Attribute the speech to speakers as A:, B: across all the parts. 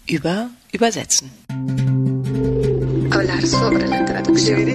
A: über Übersetzen.
B: Hablar sobre la traducción.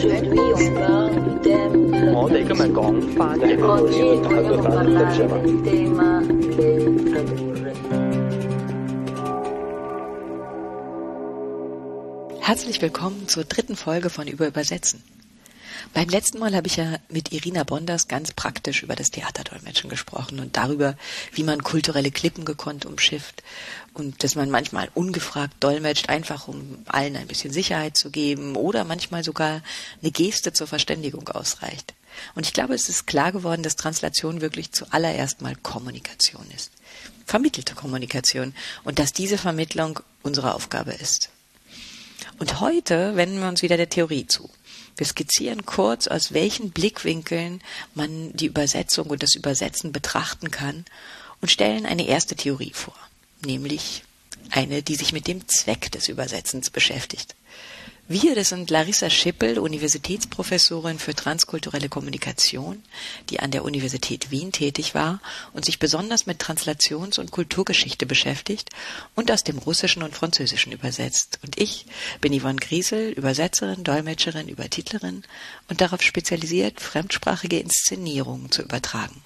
A: Herzlich willkommen zur 3. Folge von Übersetzen. Beim letzten Mal habe ich ja mit Irina Bonders ganz praktisch über das Theaterdolmetschen gesprochen und darüber, wie man kulturelle Klippen gekonnt umschifft und dass man manchmal ungefragt dolmetscht, einfach um allen ein bisschen Sicherheit zu geben oder manchmal sogar eine Geste zur Verständigung ausreicht. Und ich glaube, es ist klar geworden, dass Translation wirklich zuallererst mal Kommunikation ist. Vermittelte Kommunikation und dass diese Vermittlung unsere Aufgabe ist. Und heute wenden wir uns wieder der Theorie zu. Wir skizzieren kurz, aus welchen Blickwinkeln man die Übersetzung und das Übersetzen betrachten kann und stellen eine erste Theorie vor, nämlich eine, die sich mit dem Zweck des Übersetzens beschäftigt. Wir, das sind Larissa Schippel, Universitätsprofessorin für transkulturelle Kommunikation, die an der Universität Wien tätig war und sich besonders mit Translations- und Kulturgeschichte beschäftigt und aus dem Russischen und Französischen übersetzt. Und ich bin Yvonne Griesel, Übersetzerin, Dolmetscherin, Übertitlerin und darauf spezialisiert, fremdsprachige Inszenierungen zu übertragen.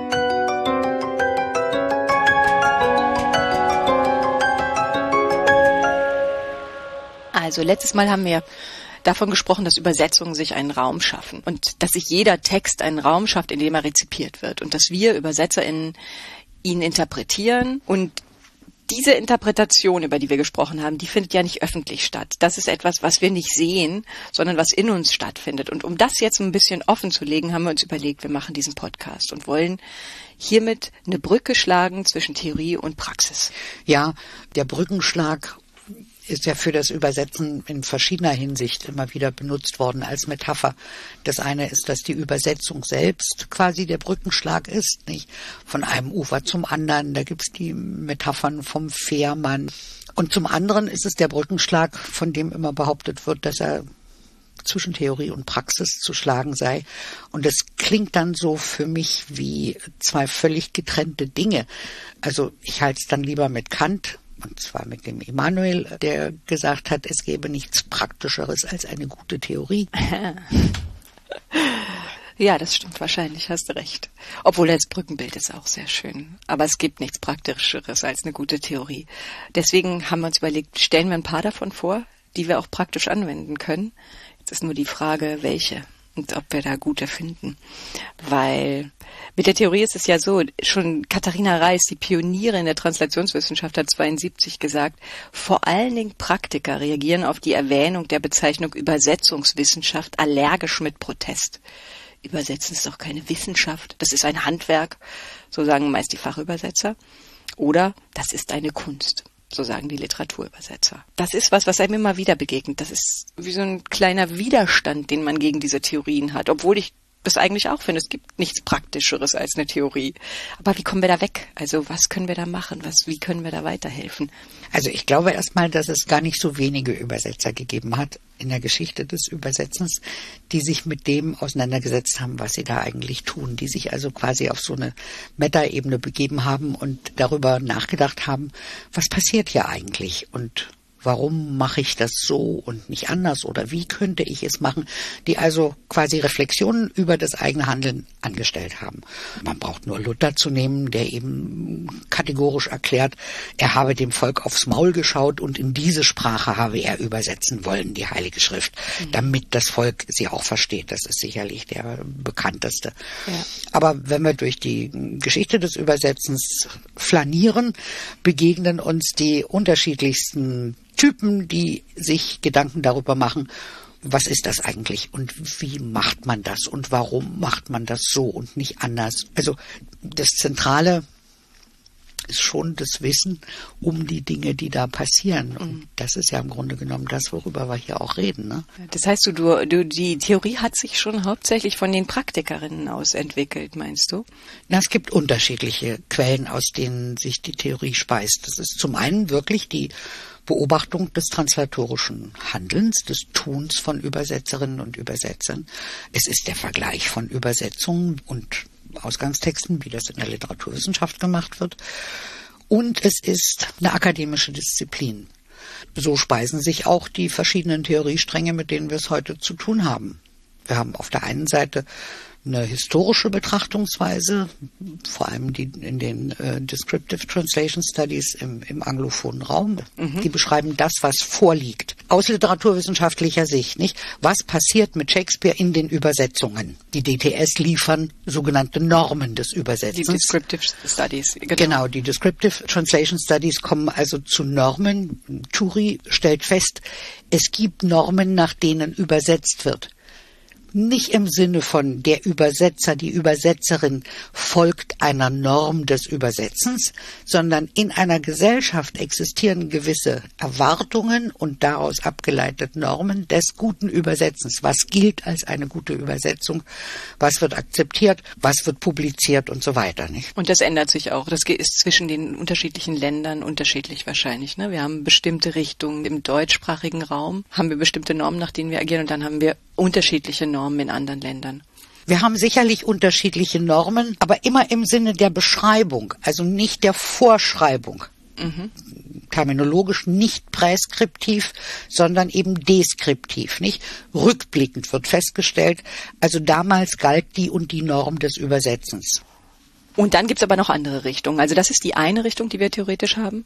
A: Also letztes Mal haben wir davon gesprochen, dass Übersetzungen sich einen Raum schaffen und dass sich jeder Text einen Raum schafft, in dem er rezipiert wird und dass wir ÜbersetzerInnen ihn interpretieren und diese Interpretation, über die wir gesprochen haben, die findet ja nicht öffentlich statt. Das ist etwas, was wir nicht sehen, sondern was in uns stattfindet. Und um das jetzt ein bisschen offen zu legen, haben wir uns überlegt, wir machen diesen Podcast und wollen hiermit eine Brücke schlagen zwischen Theorie und Praxis.
C: Ja, der Brückenschlag ist ja für das Übersetzen in verschiedener Hinsicht immer wieder benutzt worden als Metapher. Das eine ist, dass die Übersetzung selbst quasi der Brückenschlag ist, nicht? Von einem Ufer zum anderen, da gibt's die Metaphern vom Fährmann. Und zum anderen ist es der Brückenschlag, von dem immer behauptet wird, dass er zwischen Theorie und Praxis zu schlagen sei. Und es klingt dann so für mich wie zwei völlig getrennte Dinge. Also ich halte es dann lieber mit Kant, und zwar mit dem Immanuel, der gesagt hat, es gäbe nichts Praktischeres als eine gute Theorie.
A: Ja, das stimmt wahrscheinlich, hast du recht. Obwohl das Brückenbild ist auch sehr schön. Aber es gibt nichts Praktischeres als eine gute Theorie. Deswegen haben wir uns überlegt, stellen wir ein paar davon vor, die wir auch praktisch anwenden können. Jetzt ist nur die Frage, welche und ob wir da gute finden. Weil mit der Theorie ist es ja so, schon Katharina Reis, die Pionierin der Translationswissenschaft, hat 1972 gesagt, vor allen Dingen Praktiker reagieren auf die Erwähnung der Bezeichnung Übersetzungswissenschaft allergisch mit Protest. Übersetzen ist doch keine Wissenschaft, das ist ein Handwerk, so sagen meist die Fachübersetzer. Oder das ist eine Kunst. So sagen die Literaturübersetzer. Das ist was einem immer wieder begegnet. Das ist wie so ein kleiner Widerstand, den man gegen diese Theorien hat. Obwohl ich das eigentlich auch finde. Es gibt nichts Praktischeres als eine Theorie. Aber wie kommen wir da weg? Also was können wir da machen? Wie können wir da weiterhelfen?
C: Also ich glaube erstmal, dass es gar nicht so wenige Übersetzer gegeben hat in der Geschichte des Übersetzens, die sich mit dem auseinandergesetzt haben, was sie da eigentlich tun, die sich also quasi auf so eine Metaebene begeben haben und darüber nachgedacht haben, was passiert hier eigentlich und warum mache ich das so und nicht anders oder wie könnte ich es machen, die also quasi Reflexionen über das eigene Handeln angestellt haben. Man braucht nur Luther zu nehmen, der eben kategorisch erklärt, er habe dem Volk aufs Maul geschaut und in diese Sprache habe er übersetzen wollen, die Heilige Schrift, damit das Volk sie auch versteht. Das ist sicherlich der bekannteste. Ja. Aber wenn wir durch die Geschichte des Übersetzens flanieren, begegnen uns die unterschiedlichsten Typen, die sich Gedanken darüber machen, was ist das eigentlich und wie macht man das und warum macht man das so und nicht anders. Also das Zentrale ist schon das Wissen um die Dinge, die da passieren. Und das ist ja im Grunde genommen das, worüber wir hier auch reden. Ne?
A: Das heißt, die Theorie hat sich schon hauptsächlich von den Praktikerinnen aus entwickelt, meinst du?
C: Na, es gibt unterschiedliche Quellen, aus denen sich die Theorie speist. Das ist zum einen wirklich die Beobachtung des translatorischen Handelns, des Tuns von Übersetzerinnen und Übersetzern. Es ist der Vergleich von Übersetzungen und Ausgangstexten, wie das in der Literaturwissenschaft gemacht wird. und es ist eine akademische Disziplin. So speisen sich auch die verschiedenen Theoriestränge, mit denen wir es heute zu tun haben. Wir haben auf der einen Seite eine historische Betrachtungsweise, vor allem die in den Descriptive Translation Studies im anglophonen Raum. Die beschreiben das, was vorliegt. Aus literaturwissenschaftlicher Sicht, nicht? Was passiert mit Shakespeare in den Übersetzungen? Die DTS liefern sogenannte Normen des Übersetzens.
A: Die Descriptive Studies.
C: Genau, die Descriptive Translation Studies kommen also zu Normen. Turi stellt fest, es gibt Normen, nach denen übersetzt wird. Nicht im Sinne von der Übersetzer, die Übersetzerin folgt einer Norm des Übersetzens, sondern in einer Gesellschaft existieren gewisse Erwartungen und daraus abgeleitet Normen des guten Übersetzens. Was gilt als eine gute Übersetzung? Was wird akzeptiert? Was wird publiziert und so weiter, nicht?
A: Und das ändert sich auch. Das ist zwischen den unterschiedlichen Ländern unterschiedlich wahrscheinlich, ne? Wir haben bestimmte Richtungen im deutschsprachigen Raum, haben wir bestimmte Normen, nach denen wir agieren, und dann haben wir unterschiedliche Normen in anderen Ländern.
C: Wir haben sicherlich unterschiedliche Normen, aber immer im Sinne der Beschreibung, also nicht der Vorschreibung. Terminologisch nicht präskriptiv, sondern eben deskriptiv, nicht? Rückblickend wird festgestellt, also damals galt die und die Norm des Übersetzens.
A: Und dann gibt's aber noch andere Richtungen. Also das ist die eine Richtung, die wir theoretisch haben.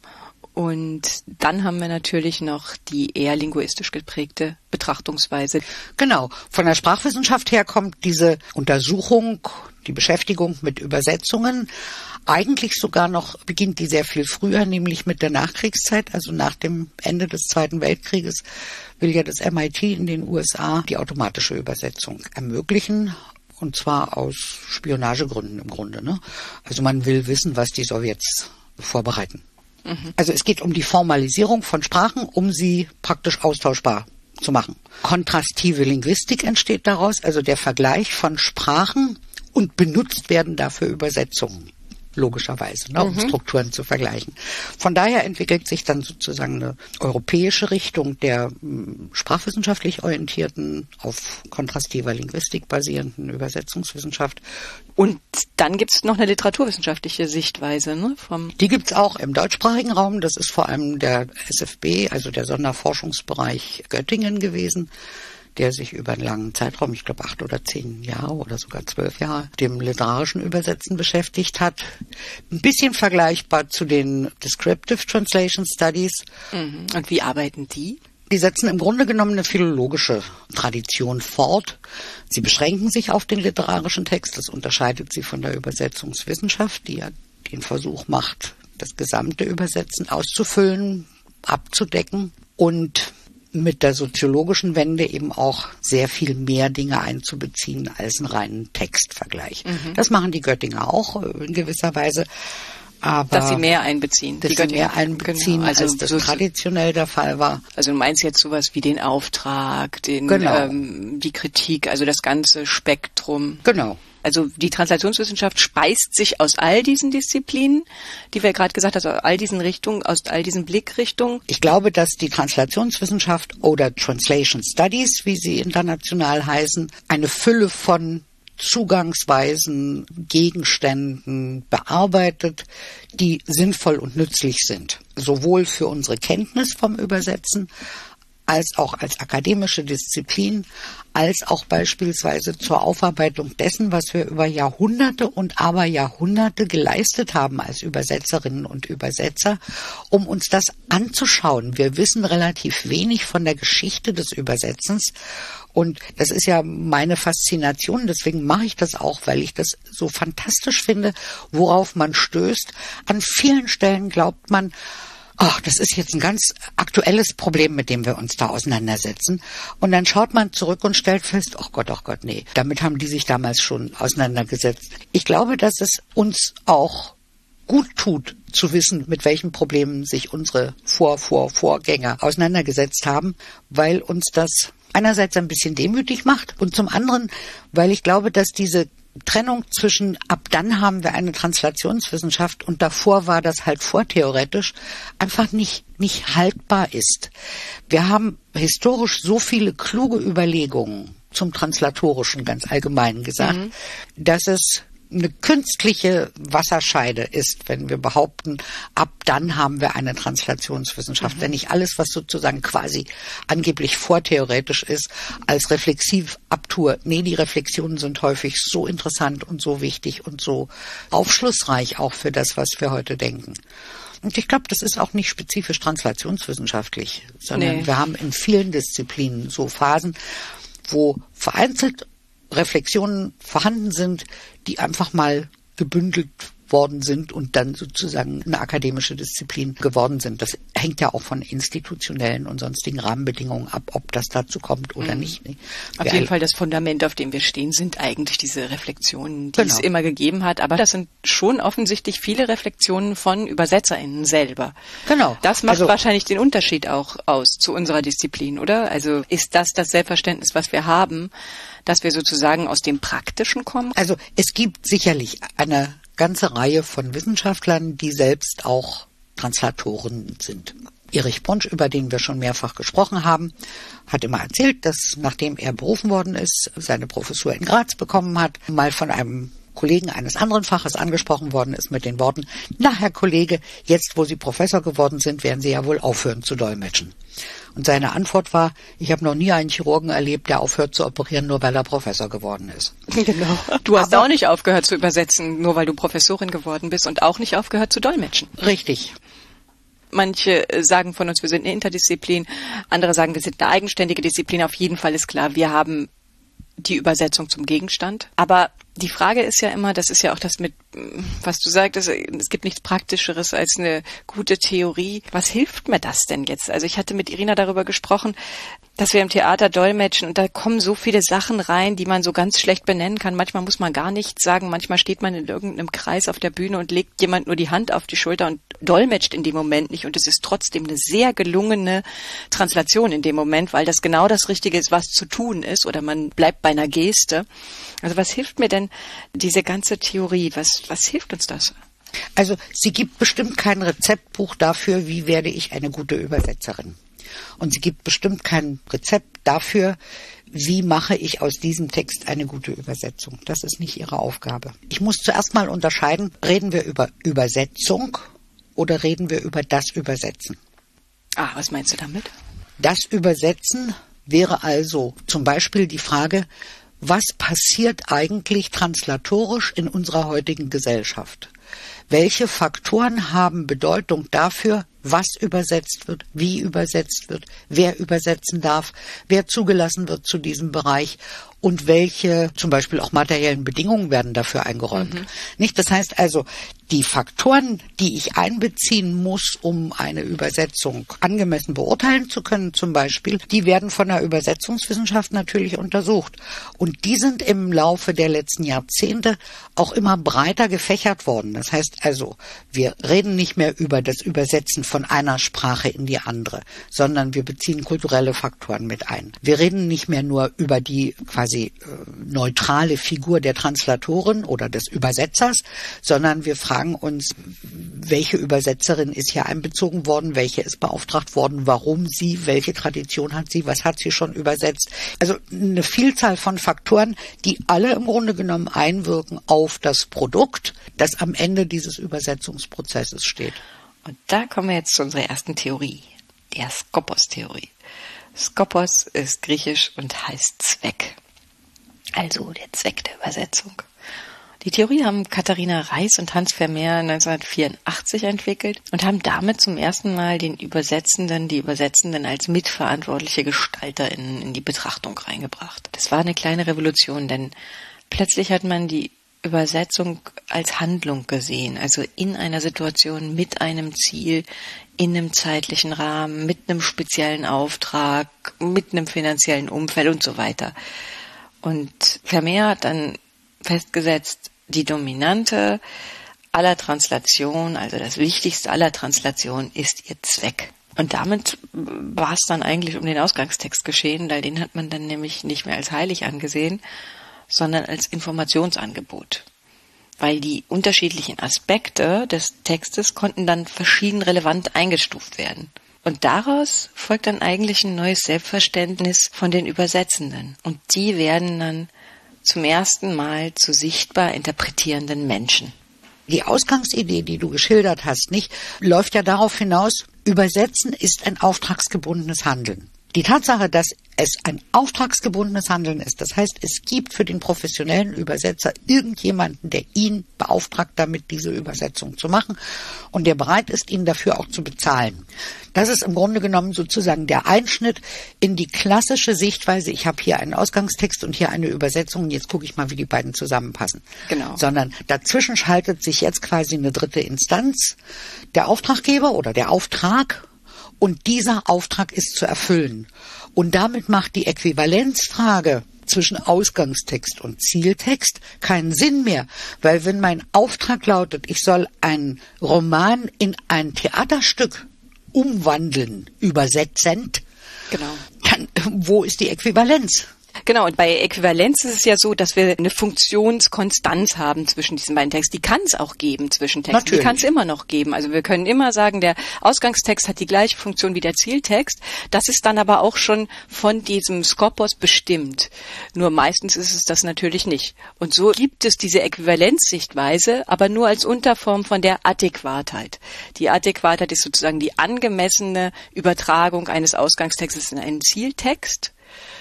A: Und dann haben wir natürlich noch die eher linguistisch geprägte Betrachtungsweise.
C: Genau. Von der Sprachwissenschaft her kommt diese Untersuchung, die Beschäftigung mit Übersetzungen. Eigentlich sogar noch beginnt die sehr viel früher, nämlich mit der Nachkriegszeit, also nach dem Ende des Zweiten Weltkrieges will ja das MIT in den USA die automatische Übersetzung ermöglichen. Und zwar aus Spionagegründen im Grunde, ne? Also man will wissen, was die Sowjets vorbereiten. Also es geht um die Formalisierung von Sprachen, um sie praktisch austauschbar zu machen. Kontrastive Linguistik entsteht daraus, also der Vergleich von Sprachen, und benutzt werden dafür Übersetzungen. Logischerweise, ne, um Strukturen zu vergleichen. Von daher entwickelt sich dann sozusagen eine europäische Richtung der sprachwissenschaftlich orientierten, auf kontrastiver Linguistik basierenden Übersetzungswissenschaft.
A: Und dann gibt's noch eine literaturwissenschaftliche Sichtweise, ne?
C: Die gibt's auch im deutschsprachigen Raum. Das ist vor allem der SFB, also der Sonderforschungsbereich Göttingen gewesen, der sich über einen langen Zeitraum, ich glaube 8 oder 10 Jahre oder sogar 12 Jahre, dem literarischen Übersetzen beschäftigt hat. Ein bisschen vergleichbar zu den Descriptive Translation Studies.
A: Und wie arbeiten die?
C: Die setzen im Grunde genommen eine philologische Tradition fort. Sie beschränken sich auf den literarischen Text. Das unterscheidet sie von der Übersetzungswissenschaft, die ja den Versuch macht, das gesamte Übersetzen auszufüllen, abzudecken und mit der soziologischen Wende eben auch sehr viel mehr Dinge einzubeziehen als einen reinen Textvergleich. Das machen die Göttinger auch in gewisser Weise. Aber
A: dass sie mehr einbeziehen.
C: Dass sie mehr einbeziehen, genau, also als das traditionell der Fall war.
A: Also du meinst jetzt sowas wie den Auftrag, die Kritik, also das ganze Spektrum.
C: Genau.
A: Also die Translationswissenschaft speist sich aus all diesen Disziplinen, die wir gerade gesagt haben, aus all diesen Richtungen, aus all diesen Blickrichtungen.
C: Ich glaube, dass die Translationswissenschaft oder Translation Studies, wie sie international heißen, eine Fülle von Zugangsweisen, Gegenständen bearbeitet, die sinnvoll und nützlich sind. Sowohl für unsere Kenntnis vom Übersetzen, als auch als akademische Disziplin, als auch beispielsweise zur Aufarbeitung dessen, was wir über Jahrhunderte und Aberjahrhunderte geleistet haben als Übersetzerinnen und Übersetzer, um uns das anzuschauen. Wir wissen relativ wenig von der Geschichte des Übersetzens und das ist ja meine Faszination, deswegen mache ich das auch, weil ich das so fantastisch finde, worauf man stößt. An vielen Stellen glaubt man, ach, das ist jetzt ein ganz aktuelles Problem, mit dem wir uns da auseinandersetzen. Und dann schaut man zurück und stellt fest, ach Gott, nee, damit haben die sich damals schon auseinandergesetzt. Ich glaube, dass es uns auch gut tut, zu wissen, mit welchen Problemen sich unsere Vorgänger auseinandergesetzt haben, weil uns das einerseits ein bisschen demütig macht und zum anderen, weil ich glaube, dass diese Trennung zwischen ab dann haben wir eine Translationswissenschaft und davor war das halt vortheoretisch, einfach nicht haltbar ist. Wir haben historisch so viele kluge Überlegungen zum Translatorischen ganz allgemein gesagt, dass es eine künstliche Wasserscheide ist, wenn wir behaupten, ab dann haben wir eine Translationswissenschaft. Wenn nicht alles, was sozusagen quasi angeblich vortheoretisch ist, als reflexiv abtue. Nee, die Reflexionen sind häufig so interessant und so wichtig und so aufschlussreich auch für das, was wir heute denken. Und ich glaube, das ist auch nicht spezifisch translationswissenschaftlich, sondern wir haben in vielen Disziplinen so Phasen, wo vereinzelt Reflexionen vorhanden sind, die einfach mal gebündelt worden sind und dann sozusagen eine akademische Disziplin geworden sind. Das hängt ja auch von institutionellen und sonstigen Rahmenbedingungen ab, ob das dazu kommt oder nicht.
A: Auf jeden Fall das Fundament, auf dem wir stehen, sind eigentlich diese Reflexionen, die es immer gegeben hat. Aber das sind schon offensichtlich viele Reflexionen von ÜbersetzerInnen selber.
C: Genau.
A: Das macht wahrscheinlich den Unterschied auch aus zu unserer Disziplin, oder? Also ist das Selbstverständnis, was wir haben, dass wir sozusagen aus dem Praktischen kommen?
C: Also es gibt sicherlich eine ganze Reihe von Wissenschaftlern, die selbst auch Translatoren sind. Erich Brunsch, über den wir schon mehrfach gesprochen haben, hat immer erzählt, dass nachdem er berufen worden ist, seine Professur in Graz bekommen hat, mal von einem Kollegen eines anderen Faches angesprochen worden ist mit den Worten: Na, Herr Kollege, jetzt wo Sie Professor geworden sind, werden Sie ja wohl aufhören zu dolmetschen. Und seine Antwort war: Ich habe noch nie einen Chirurgen erlebt, der aufhört zu operieren, nur weil er Professor geworden ist.
A: Genau. Du hast auch nicht aufgehört zu übersetzen, nur weil du Professorin geworden bist, und auch nicht aufgehört zu dolmetschen.
C: Richtig.
A: Manche sagen von uns, wir sind eine Interdisziplin, andere sagen, wir sind eine eigenständige Disziplin. Auf jeden Fall ist klar, wir haben die Übersetzung zum Gegenstand. Aber die Frage ist ja immer, das ist ja auch das mit, was du sagtest, es gibt nichts Praktischeres als eine gute Theorie. Was hilft mir das denn jetzt? Also ich hatte mit Irina darüber gesprochen, dass wir im Theater dolmetschen und da kommen so viele Sachen rein, die man so ganz schlecht benennen kann. Manchmal muss man gar nichts sagen, manchmal steht man in irgendeinem Kreis auf der Bühne und legt jemand nur die Hand auf die Schulter und dolmetscht in dem Moment nicht, und es ist trotzdem eine sehr gelungene Translation in dem Moment, weil das genau das Richtige ist, was zu tun ist, oder man bleibt bei einer Geste. Also was hilft mir denn diese ganze Theorie? Was hilft uns das?
C: Also sie gibt bestimmt kein Rezeptbuch dafür, wie werde ich eine gute Übersetzerin. Und sie gibt bestimmt kein Rezept dafür, wie mache ich aus diesem Text eine gute Übersetzung. Das ist nicht ihre Aufgabe. Ich muss zuerst mal unterscheiden, reden wir über Übersetzung oder reden wir über das Übersetzen?
A: Was meinst du damit?
C: Das Übersetzen wäre also zum Beispiel die Frage: Was passiert eigentlich translatorisch in unserer heutigen Gesellschaft? Welche Faktoren haben Bedeutung dafür, was übersetzt wird, wie übersetzt wird, wer übersetzen darf, wer zugelassen wird zu diesem Bereich und welche zum Beispiel auch materiellen Bedingungen werden dafür eingeräumt. Nicht? Das heißt also, die Faktoren, die ich einbeziehen muss, um eine Übersetzung angemessen beurteilen zu können, zum Beispiel, die werden von der Übersetzungswissenschaft natürlich untersucht. Und die sind im Laufe der letzten Jahrzehnte auch immer breiter gefächert worden. Das heißt also, wir reden nicht mehr über das Übersetzen von einer Sprache in die andere, sondern wir beziehen kulturelle Faktoren mit ein. Wir reden nicht mehr nur über die quasi neutrale Figur der Translatorin oder des Übersetzers, sondern wir fragen uns, welche Übersetzerin ist hier einbezogen worden, welche ist beauftragt worden, warum sie, welche Tradition hat sie, was hat sie schon übersetzt. Also eine Vielzahl von Faktoren, die alle im Grunde genommen einwirken auf das Produkt, das am Ende dieses Übersetzungsprozesses steht.
A: Und da kommen wir jetzt zu unserer ersten Theorie, der Skopos-Theorie. Skopos ist griechisch und heißt Zweck. Also der Zweck der Übersetzung. Die Theorie haben Katharina Reiß und Hans Vermeer 1984 entwickelt und haben damit zum ersten Mal die Übersetzenden als mitverantwortliche GestalterInnen in die Betrachtung reingebracht. Das war eine kleine Revolution, denn plötzlich hat man die Übersetzung als Handlung gesehen, also in einer Situation mit einem Ziel, in einem zeitlichen Rahmen, mit einem speziellen Auftrag, mit einem finanziellen Umfeld und so weiter. Und Vermeer hat dann festgesetzt, die Dominante aller Translation, also das Wichtigste aller Translation, ist ihr Zweck. Und damit war es dann eigentlich um den Ausgangstext geschehen, weil den hat man dann nämlich nicht mehr als heilig angesehen, sondern als Informationsangebot. Weil die unterschiedlichen Aspekte des Textes konnten dann verschieden relevant eingestuft werden. Und daraus folgt dann eigentlich ein neues Selbstverständnis von den Übersetzenden. Und die werden dann zum ersten Mal zu sichtbar interpretierenden Menschen.
C: Die Ausgangsidee, die du geschildert hast, nicht, läuft ja darauf hinaus, Übersetzen ist ein auftragsgebundenes Handeln. Die Tatsache, dass es ein auftragsgebundenes Handeln ist, das heißt, es gibt für den professionellen Übersetzer irgendjemanden, der ihn beauftragt, damit diese Übersetzung zu machen und der bereit ist, ihn dafür auch zu bezahlen. Das ist im Grunde genommen sozusagen der Einschnitt in die klassische Sichtweise, ich habe hier einen Ausgangstext und hier eine Übersetzung und jetzt gucke ich mal, wie die beiden zusammenpassen.
A: Genau.
C: Sondern dazwischen schaltet sich jetzt quasi eine dritte Instanz, der Auftraggeber oder der Auftrag. Und dieser Auftrag ist zu erfüllen. Und damit macht die Äquivalenzfrage zwischen Ausgangstext und Zieltext keinen Sinn mehr. Weil wenn mein Auftrag lautet, ich soll einen Roman in ein Theaterstück umwandeln, übersetzend,
A: Genau.
C: dann wo ist die Äquivalenz?
A: Genau, und bei Äquivalenz ist es ja so, dass wir eine Funktionskonstanz haben zwischen diesen beiden Texten. Die kann es auch geben zwischen Texten.
C: Natürlich.
A: Die kann es immer noch geben. Also wir können immer sagen, der Ausgangstext hat die gleiche Funktion wie der Zieltext. Das ist dann aber auch schon von diesem Skopos bestimmt. Nur meistens ist es das natürlich nicht. Und so gibt es diese Äquivalenzsichtweise, aber nur als Unterform von der Adäquatheit. Die Adäquatheit ist sozusagen die angemessene Übertragung eines Ausgangstextes in einen Zieltext.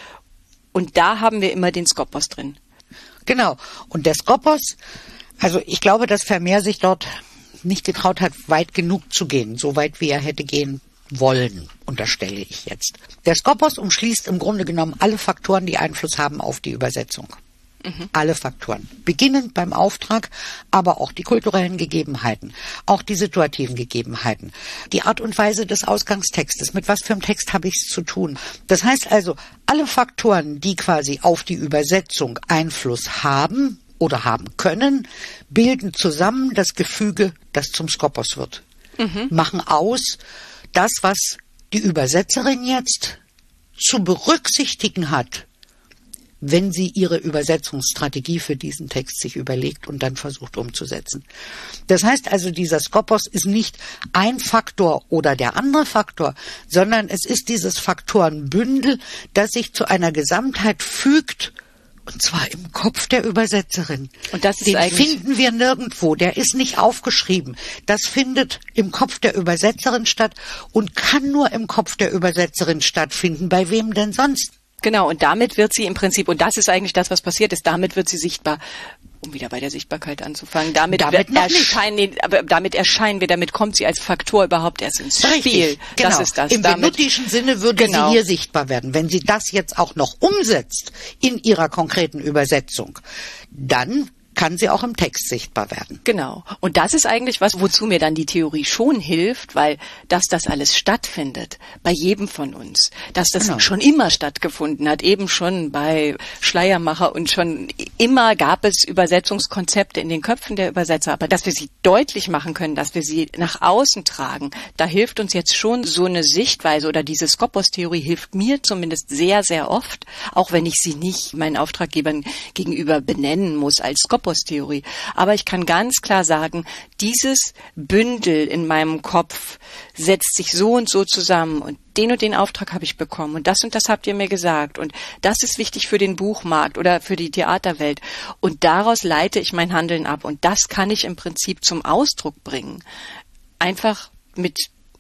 A: Und da haben wir immer den Skopos drin.
C: Genau. Und der Skopos, also ich glaube, dass Vermeer sich dort nicht getraut hat, weit genug zu gehen, so weit wie er hätte gehen wollen, unterstelle ich jetzt. Der Skopos umschließt im Grunde genommen alle Faktoren, die Einfluss haben auf die Übersetzung. Alle Faktoren. Beginnend beim Auftrag, aber auch die kulturellen Gegebenheiten, auch die situativen Gegebenheiten, die Art und Weise des Ausgangstextes, mit was für einem Text habe ich es zu tun. Das heißt also, alle Faktoren, die quasi auf die Übersetzung Einfluss haben oder haben können, bilden zusammen das Gefüge, das zum Skopos wird. Machen aus das, was die Übersetzerin jetzt zu berücksichtigen hat, wenn sie ihre Übersetzungsstrategie für diesen Text sich überlegt und dann versucht umzusetzen. Das heißt also, dieser Skopos ist nicht ein Faktor oder der andere Faktor, sondern es ist dieses Faktorenbündel, das sich zu einer Gesamtheit fügt, und zwar im Kopf der Übersetzerin.
A: Und das ist
C: Den
A: eigentlich
C: finden wir nirgendwo, der ist nicht aufgeschrieben. Das findet im Kopf der Übersetzerin statt und kann nur im Kopf der Übersetzerin stattfinden. Bei wem denn sonst?
A: Genau, und damit wird sie im Prinzip, und das ist eigentlich das, was passiert ist, damit wird sie sichtbar, um wieder bei der Sichtbarkeit anzufangen. Damit erscheinen wir, damit kommt sie als Faktor überhaupt erst ins Spiel.
C: Richtig, genau.
A: Das ist das.
C: Im venutischen Sinne würde sie hier sichtbar werden. Wenn sie das jetzt auch noch umsetzt in ihrer konkreten Übersetzung, dann kann sie auch im Text sichtbar werden.
A: Genau. Und das ist eigentlich was, wozu mir dann die Theorie schon hilft, weil das alles stattfindet bei jedem von uns, dass das schon immer stattgefunden hat, eben schon bei Schleiermacher und schon immer gab es Übersetzungskonzepte in den Köpfen der Übersetzer, aber dass wir sie deutlich machen können, dass wir sie nach außen tragen, da hilft uns jetzt schon so eine Sichtweise oder diese Skopos-Theorie hilft mir zumindest sehr, sehr oft, auch wenn ich sie nicht meinen Auftraggebern gegenüber benennen muss als Skopos-Theorie. Aber ich kann ganz klar sagen, dieses Bündel in meinem Kopf setzt sich so und so zusammen und den Auftrag habe ich bekommen und das habt ihr mir gesagt und das ist wichtig für den Buchmarkt oder für die Theaterwelt und daraus leite ich mein Handeln ab und das kann ich im Prinzip zum Ausdruck bringen. Einfach mit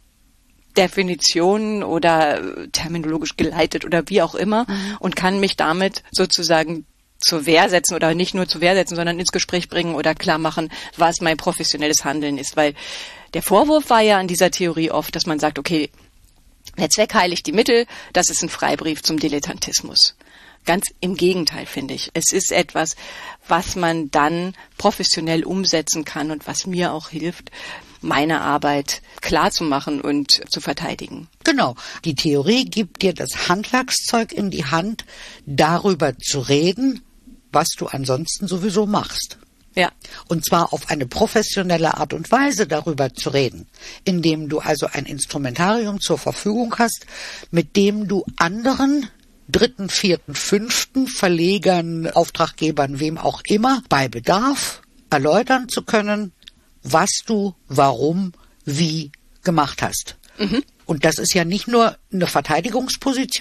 A: Definitionen oder terminologisch geleitet oder wie auch immer und kann mich damit sozusagen zur Wehr setzen oder nicht nur zur Wehr setzen, sondern ins Gespräch bringen oder klar machen, was mein professionelles Handeln ist. Weil der Vorwurf war ja an dieser Theorie oft, dass man sagt, okay, der Zweck heiligt die Mittel, das ist ein Freibrief zum Dilettantismus. Ganz im Gegenteil, finde ich. Es ist etwas, was man dann professionell umsetzen kann und was mir auch hilft, meine Arbeit klar zu machen und zu verteidigen.
C: Genau. Die Theorie gibt dir das Handwerkszeug in die Hand, darüber zu reden, was du ansonsten sowieso machst.
A: Ja.
C: Und zwar auf eine professionelle Art und Weise darüber zu reden, indem du also ein Instrumentarium zur Verfügung hast, mit dem du anderen dritten, vierten, fünften Verlegern, Auftraggebern, wem auch immer, bei Bedarf erläutern zu können, was du, warum, wie gemacht hast. Und das ist ja nicht nur eine Verteidigungsposition,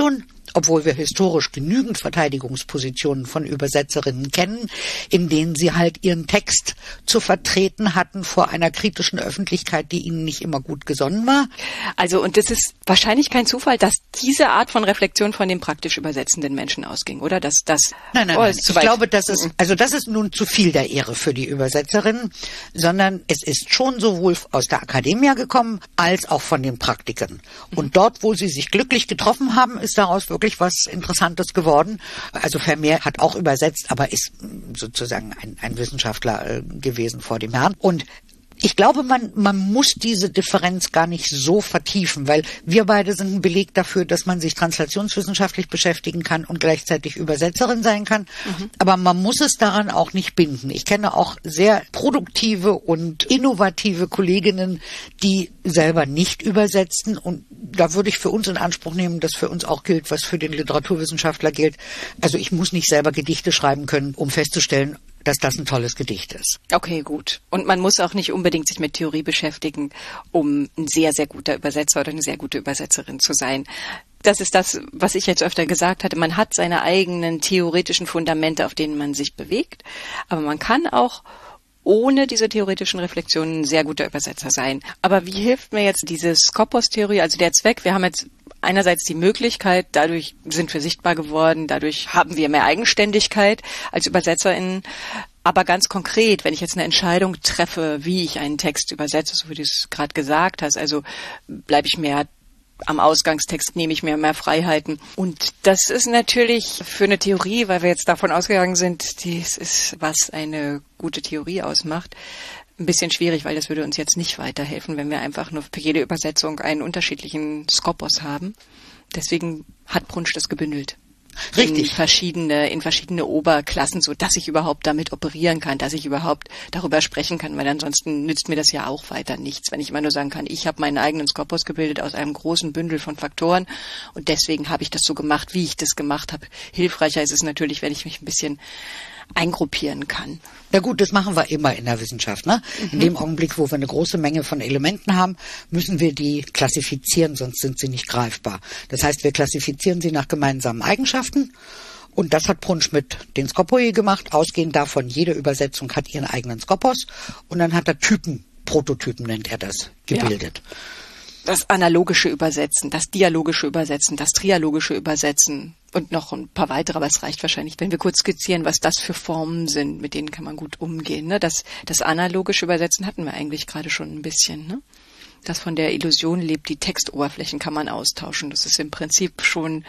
C: obwohl wir historisch genügend Verteidigungspositionen von Übersetzerinnen kennen, in denen sie halt ihren Text zu vertreten hatten vor einer kritischen Öffentlichkeit, die ihnen nicht immer gut gesonnen war.
A: Also, und es ist wahrscheinlich kein Zufall, dass diese Art von Reflexion von den praktisch übersetzenden Menschen ausging, oder?
C: Nein. Ich glaube, das ist nun zu viel der Ehre für die Übersetzerinnen, sondern es ist schon sowohl aus der Akademie gekommen, als auch von den Praktikern. Und dort, wo sie sich glücklich getroffen haben, ist daraus wirklich was Interessantes geworden. Also Vermeer hat auch übersetzt, aber ist sozusagen ein Wissenschaftler gewesen vor dem Herrn. Und ich glaube, man muss diese Differenz gar nicht so vertiefen, weil wir beide sind ein Beleg dafür, dass man sich translationswissenschaftlich beschäftigen kann und gleichzeitig Übersetzerin sein kann. Aber man muss es daran auch nicht binden. Ich kenne auch sehr produktive und innovative Kolleginnen, die selber nicht übersetzen. Und da würde ich für uns in Anspruch nehmen, dass für uns auch gilt, was für den Literaturwissenschaftler gilt. Also ich muss nicht selber Gedichte schreiben können, um festzustellen, dass das ein tolles Gedicht ist.
A: Okay, gut. Und man muss auch nicht unbedingt sich mit Theorie beschäftigen, um ein sehr, sehr guter Übersetzer oder eine sehr gute Übersetzerin zu sein. Das ist das, was ich jetzt öfter gesagt hatte. Man hat seine eigenen theoretischen Fundamente, auf denen man sich bewegt. Aber man kann auch ohne diese theoretischen Reflexionen ein sehr guter Übersetzer sein. Aber wie hilft mir jetzt diese Skopos-Theorie, also der Zweck? Wir haben jetzt einerseits die Möglichkeit, dadurch sind wir sichtbar geworden, dadurch haben wir mehr Eigenständigkeit als ÜbersetzerInnen. Aber ganz konkret, wenn ich jetzt eine Entscheidung treffe, wie ich einen Text übersetze, so wie du es gerade gesagt hast, also bleibe ich mehr am Ausgangstext, nehme ich mir mehr Freiheiten. Und das ist natürlich für eine Theorie, weil wir jetzt davon ausgegangen sind, dies ist, was eine gute Theorie ausmacht, ein bisschen schwierig, weil das würde uns jetzt nicht weiterhelfen, wenn wir einfach nur für jede Übersetzung einen unterschiedlichen Skopos haben. Deswegen hat Brunsch das gebündelt.
C: Richtig.
A: In verschiedene Oberklassen, so dass ich überhaupt damit operieren kann, dass ich überhaupt darüber sprechen kann, weil ansonsten nützt mir das ja auch weiter nichts, wenn ich immer nur sagen kann, ich habe meinen eigenen Skopos gebildet aus einem großen Bündel von Faktoren und deswegen habe ich das so gemacht, wie ich das gemacht habe. Hilfreicher ist es natürlich, wenn ich mich ein bisschen eingruppieren kann.
C: Na gut, das machen wir immer in der Wissenschaft, ne? In dem Augenblick, wo wir eine große Menge von Elementen haben, müssen wir die klassifizieren, sonst sind sie nicht greifbar. Das heißt, wir klassifizieren sie nach gemeinsamen Eigenschaften. Und das hat Brunsch mit den Skopoi gemacht. Ausgehend davon, jede Übersetzung hat ihren eigenen Skopos. Und dann hat er Typen, Prototypen nennt er das, gebildet.
A: Ja. Das analogische Übersetzen, das dialogische Übersetzen, das trialogische Übersetzen und noch ein paar weitere, aber es reicht wahrscheinlich, wenn wir kurz skizzieren, was das für Formen sind, mit denen kann man gut umgehen. Ne? Das analogische Übersetzen hatten wir eigentlich gerade schon ein bisschen. Ne? Das von der Illusion lebt, die Textoberflächen kann man austauschen. Das ist im Prinzip schon,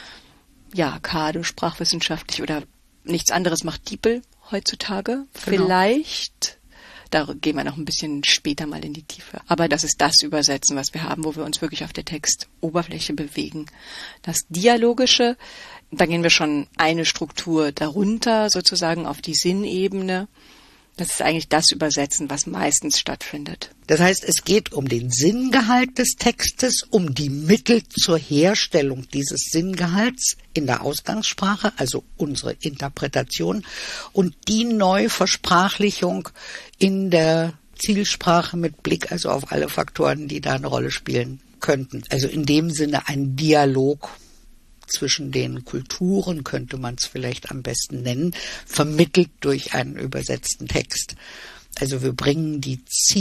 A: ja, Kade, sprachwissenschaftlich oder nichts anderes macht Diepel heutzutage. Genau. Vielleicht. Da gehen wir noch ein bisschen später mal in die Tiefe. Aber das ist das Übersetzen, was wir haben, wo wir uns wirklich auf der Textoberfläche bewegen. Das Dialogische, da gehen wir schon eine Struktur darunter, sozusagen auf die Sinnebene. Das ist eigentlich das Übersetzen, was meistens stattfindet.
C: Das heißt, es geht um den Sinngehalt des Textes, um die Mittel zur Herstellung dieses Sinngehalts in der Ausgangssprache, also unsere Interpretation, und die Neuversprachlichung in der Zielsprache mit Blick also auf alle Faktoren, die da eine Rolle spielen könnten. Also in dem Sinne ein Dialog zwischen den Kulturen, könnte man es vielleicht am besten nennen, vermittelt durch einen übersetzten Text. Also wir bringen die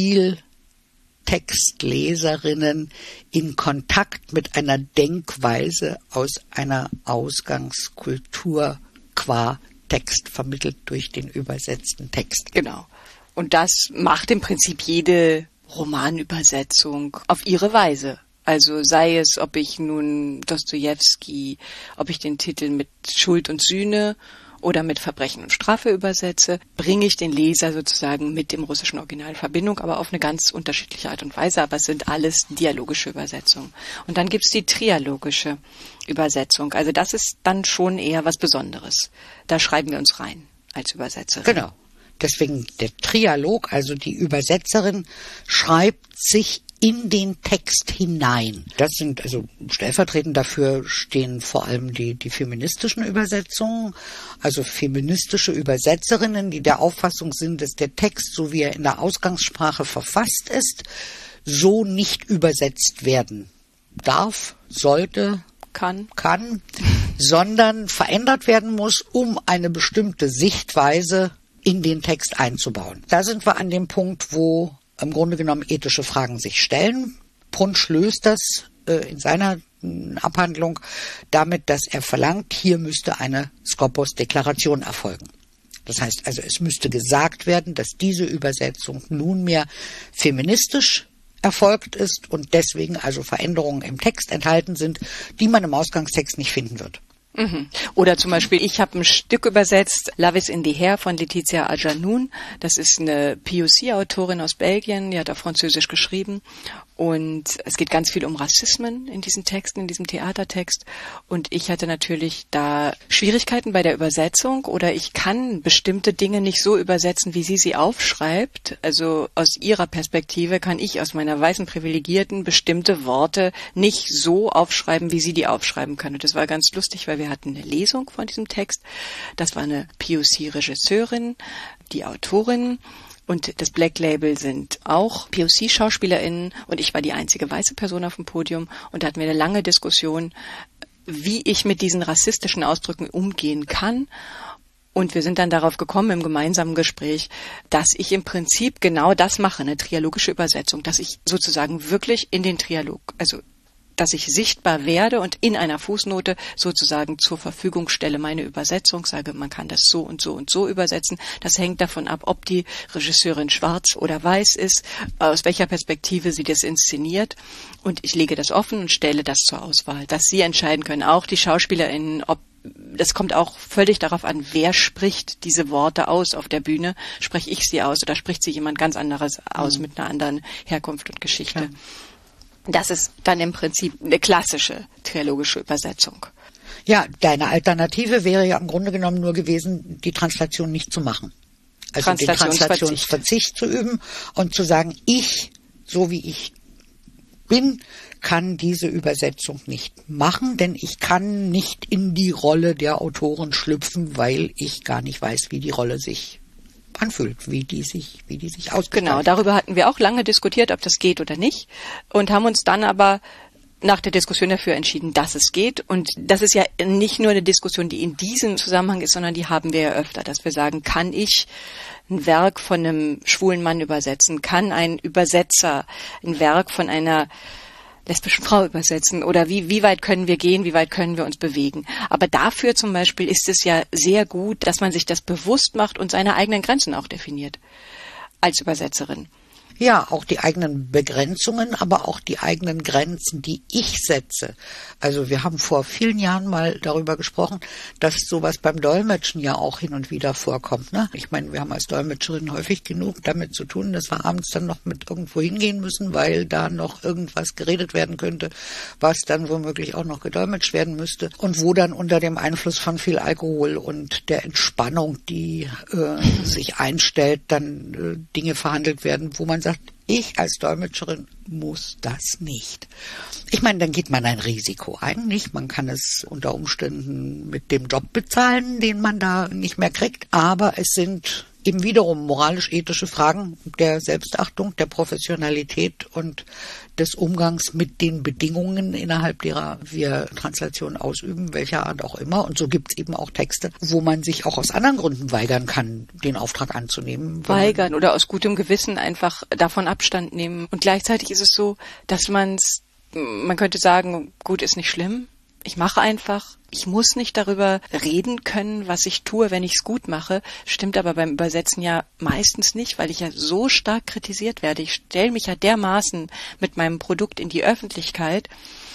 C: Zieltextleserinnen in Kontakt mit einer Denkweise aus einer Ausgangskultur qua Text, vermittelt durch den übersetzten Text.
A: Genau. Und das macht im Prinzip jede Romanübersetzung auf ihre Weise. Also sei es, ob ich nun Dostojewski, ob ich den Titel mit Schuld und Sühne oder mit Verbrechen und Strafe übersetze, bringe ich den Leser sozusagen mit dem russischen Original in Verbindung, aber auf eine ganz unterschiedliche Art und Weise. Aber es sind alles dialogische Übersetzungen. Und dann gibt's die trialogische Übersetzung. Also das ist dann schon eher was Besonderes. Da schreiben wir uns rein als Übersetzerin.
C: Genau. Deswegen der Trialog, also die Übersetzerin schreibt sich in den Text hinein. Das sind, also stellvertretend dafür stehen vor allem die feministischen Übersetzungen, also feministische Übersetzerinnen, die der Auffassung sind, dass der Text, so wie er in der Ausgangssprache verfasst ist, so nicht übersetzt werden darf, sollte, kann. sondern verändert werden muss, um eine bestimmte Sichtweise in den Text einzubauen. Da sind wir an dem Punkt, wo im Grunde genommen ethische Fragen sich stellen. Punsch löst das in seiner Abhandlung damit, dass er verlangt, hier müsste eine Skopos-Deklaration erfolgen. Das heißt also, es müsste gesagt werden, dass diese Übersetzung nunmehr feministisch erfolgt ist und deswegen also Veränderungen im Text enthalten sind, die man im Ausgangstext nicht finden wird.
A: Oder zum Beispiel, ich habe ein Stück übersetzt, Love is in the Hair von Laetitia Ajanoun. Das ist eine POC-Autorin aus Belgien, die hat auf Französisch geschrieben. Und es geht ganz viel um Rassismen in diesen Texten, in diesem Theatertext. Und ich hatte natürlich da Schwierigkeiten bei der Übersetzung oder ich kann bestimmte Dinge nicht so übersetzen, wie sie aufschreibt. Also aus ihrer Perspektive kann ich aus meiner weißen Privilegierten bestimmte Worte nicht so aufschreiben, wie sie die aufschreiben kann. Und das war ganz lustig, weil wir hatten eine Lesung von diesem Text. Das war eine POC-Regisseurin, die Autorin. Und das Black Label sind auch POC-SchauspielerInnen und ich war die einzige weiße Person auf dem Podium und da hatten wir eine lange Diskussion, wie ich mit diesen rassistischen Ausdrücken umgehen kann. Und wir sind dann darauf gekommen im gemeinsamen Gespräch, dass ich im Prinzip genau das mache, eine trialogische Übersetzung, dass ich sozusagen wirklich in den Trialog, also dass ich sichtbar werde und in einer Fußnote sozusagen zur Verfügung stelle meine Übersetzung, sage, man kann das so und so und so übersetzen. Das hängt davon ab, ob die Regisseurin schwarz oder weiß ist, aus welcher Perspektive sie das inszeniert. Und ich lege das offen und stelle das zur Auswahl, dass sie entscheiden können, auch die SchauspielerInnen, ob das kommt auch völlig darauf an, wer spricht diese Worte aus auf der Bühne. Spreche ich sie aus oder spricht sie jemand ganz anderes aus mit einer anderen Herkunft und Geschichte? Ja. Das ist dann im Prinzip eine klassische trialogische Übersetzung.
C: Ja, deine Alternative wäre ja im Grunde genommen nur gewesen, die Translation nicht zu machen. Also den Translationsverzicht zu üben und zu sagen, ich, so wie ich bin, kann diese Übersetzung nicht machen, denn ich kann nicht in die Rolle der Autorin schlüpfen, weil ich gar nicht weiß, wie die Rolle sich anfühlt, wie die sich ausgestaltet.
A: Genau, darüber hatten wir auch lange diskutiert, ob das geht oder nicht und haben uns dann aber nach der Diskussion dafür entschieden, dass es geht. Und das ist ja nicht nur eine Diskussion, die in diesem Zusammenhang ist, sondern die haben wir ja öfter, dass wir sagen, kann ich ein Werk von einem schwulen Mann übersetzen? Kann ein Übersetzer ein Werk von einer lesbischen Frau übersetzen oder wie weit können wir gehen, wie weit können wir uns bewegen. Aber dafür zum Beispiel ist es ja sehr gut, dass man sich das bewusst macht und seine eigenen Grenzen auch definiert als Übersetzerin.
C: Ja, auch die eigenen Begrenzungen, aber auch die eigenen Grenzen, die ich setze. Also wir haben vor vielen Jahren mal darüber gesprochen, dass sowas beim Dolmetschen ja auch hin und wieder vorkommt. Ne? Ich meine, wir haben als Dolmetscherin häufig genug damit zu tun, dass wir abends dann noch mit irgendwo hingehen müssen, weil da noch irgendwas geredet werden könnte, was dann womöglich auch noch gedolmetscht werden müsste. Und wo dann unter dem Einfluss von viel Alkohol und der Entspannung, die sich einstellt, dann Dinge verhandelt werden, wo man sagt, ich als Dolmetscherin muss das nicht. Ich meine, dann geht man ein Risiko ein, nicht? Man kann es unter Umständen mit dem Job bezahlen, den man da nicht mehr kriegt. Aber es sind eben wiederum moralisch-ethische Fragen der Selbstachtung, der Professionalität und des Umgangs mit den Bedingungen, innerhalb derer wir Translation ausüben, welcher Art auch immer. Und so gibt es eben auch Texte, wo man sich auch aus anderen Gründen weigern kann, den Auftrag anzunehmen.
A: Weigern oder aus gutem Gewissen einfach davon Abstand nehmen. Und gleichzeitig ist es so, dass man könnte sagen, gut, ist nicht schlimm. Ich mache einfach. Ich muss nicht darüber reden können, was ich tue, wenn ich es gut mache. Stimmt aber beim Übersetzen ja meistens nicht, weil ich ja so stark kritisiert werde. Ich stelle mich ja dermaßen mit meinem Produkt in die Öffentlichkeit.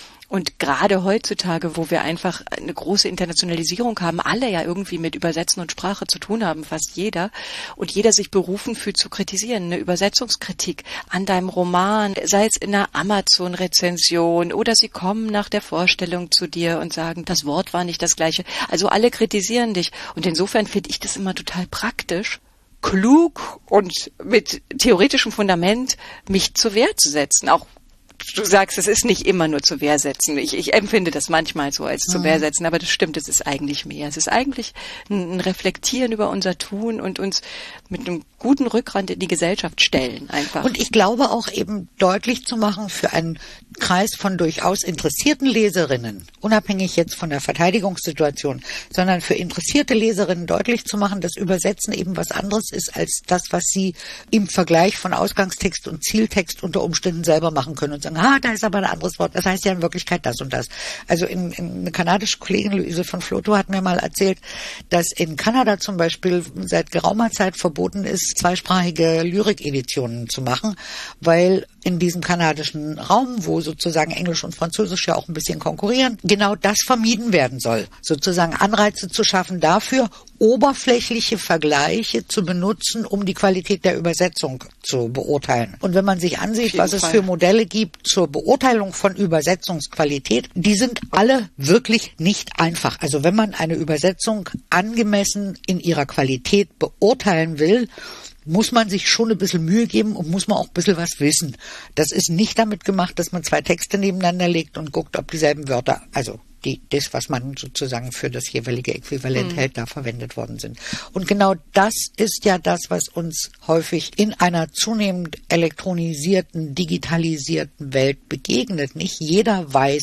A: Und gerade heutzutage, wo wir einfach eine große Internationalisierung haben, alle ja irgendwie mit Übersetzen und Sprache zu tun haben, fast jeder, und jeder sich berufen fühlt zu kritisieren, eine Übersetzungskritik an deinem Roman, sei es in einer Amazon-Rezension oder sie kommen nach der Vorstellung zu dir und sagen, das Wort war nicht das gleiche. Also alle kritisieren dich. Und insofern finde ich das immer total praktisch, klug und mit theoretischem Fundament mich zur Wehr zu setzen, auch du sagst, es ist nicht immer nur zu Wehrsetzen. Ich empfinde das manchmal so als zu Wehrsetzen, aber das stimmt, es ist eigentlich mehr. Es ist eigentlich ein Reflektieren über unser Tun und uns mit einem guten Rückgrat in die Gesellschaft stellen einfach.
C: Und ich glaube auch eben deutlich zu machen für einen Kreis von durchaus interessierten Leserinnen, unabhängig jetzt von der Verteidigungssituation, sondern für interessierte Leserinnen deutlich zu machen, dass Übersetzen eben was anderes ist als das, was sie im Vergleich von Ausgangstext und Zieltext unter Umständen selber machen können und sagen, da ist aber ein anderes Wort, das heißt ja in Wirklichkeit das und das. Also eine kanadische Kollegin, Luise von Flotow, hat mir mal erzählt, dass in Kanada zum Beispiel seit geraumer Zeit verboten ist, zweisprachige Lyrik-Editionen zu machen, weil in diesem kanadischen Raum, wo sozusagen Englisch und Französisch ja auch ein bisschen konkurrieren, genau das vermieden werden soll. Sozusagen Anreize zu schaffen dafür, oberflächliche Vergleiche zu benutzen, um die Qualität der Übersetzung zu beurteilen. Und wenn man sich ansieht, was es für Modelle gibt zur Beurteilung von Übersetzungsqualität, die sind alle wirklich nicht einfach. Also wenn man eine Übersetzung angemessen in ihrer Qualität beurteilen will, muss man sich schon ein bisschen Mühe geben und muss man auch ein bisschen was wissen. Das ist nicht damit gemacht, dass man zwei Texte nebeneinander legt und guckt, ob dieselben Wörter, also das, was man sozusagen für das jeweilige Äquivalent hält, da verwendet worden sind. Und genau das ist ja das, was uns häufig in einer zunehmend elektronisierten, digitalisierten Welt begegnet. Nicht jeder weiß,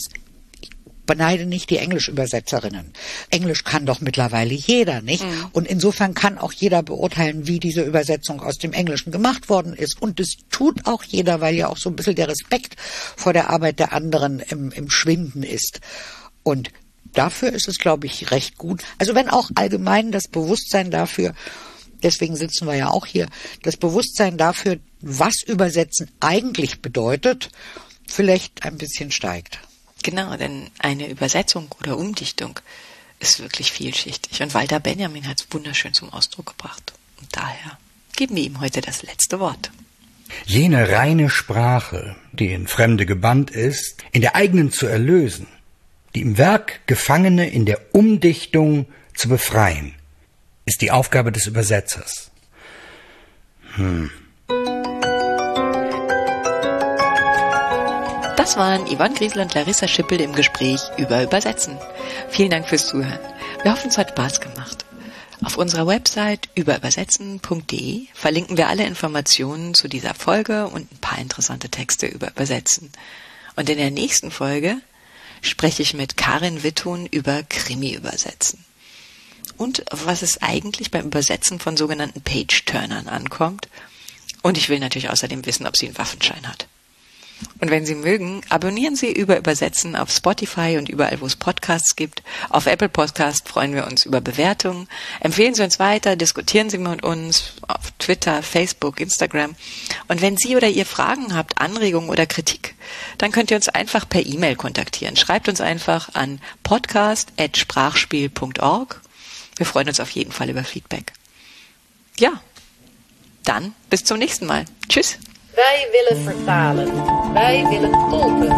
C: beneide nicht die Englischübersetzerinnen. Englisch kann doch mittlerweile jeder, nicht? Und insofern kann auch jeder beurteilen, wie diese Übersetzung aus dem Englischen gemacht worden ist. Und das tut auch jeder, weil ja auch so ein bisschen der Respekt vor der Arbeit der anderen im Schwinden ist. Und dafür ist es, glaube ich, recht gut. Also wenn auch allgemein das Bewusstsein dafür, deswegen sitzen wir ja auch hier, das Bewusstsein dafür, was Übersetzen eigentlich bedeutet, vielleicht ein bisschen steigt.
A: Genau, denn eine Übersetzung oder Umdichtung ist wirklich vielschichtig. Und Walter Benjamin hat es wunderschön zum Ausdruck gebracht. Und daher geben wir ihm heute das letzte Wort.
B: Jene reine Sprache, die in Fremde gebannt ist, in der eigenen zu erlösen, die im Werk Gefangene in der Umdichtung zu befreien, ist die Aufgabe des Übersetzers.
A: Das waren Yvonne Griesel und Larissa Schippel im Gespräch über Übersetzen. Vielen Dank fürs Zuhören. Wir hoffen, es hat Spaß gemacht. Auf unserer Website überübersetzen.de verlinken wir alle Informationen zu dieser Folge und ein paar interessante Texte über Übersetzen. Und in der nächsten Folge spreche ich mit Karin Witthuhn über Krimi-Übersetzen. Und was es eigentlich beim Übersetzen von sogenannten Page-Turnern ankommt. Und ich will natürlich außerdem wissen, ob sie einen Waffenschein hat. Und wenn Sie mögen, abonnieren Sie über Übersetzen auf Spotify und überall, wo es Podcasts gibt. Auf Apple Podcast freuen wir uns über Bewertungen. Empfehlen Sie uns weiter, diskutieren Sie mit uns auf Twitter, Facebook, Instagram. Und wenn Sie oder ihr Fragen habt, Anregungen oder Kritik, dann könnt ihr uns einfach per E-Mail kontaktieren. Schreibt uns einfach an podcast@sprachspiel.org. Wir freuen uns auf jeden Fall über Feedback. Ja, dann bis zum nächsten Mal. Tschüss.
D: Wij willen vertalen. Wij willen tolken.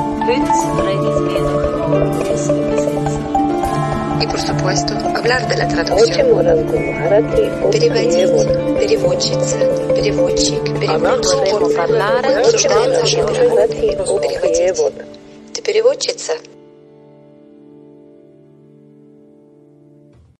E: И, por supuesto, hablar de la traducción. Переводить, переводчица, переводчик, переводчик. Обсуждаем наши права. Переводить. Ты переводчица?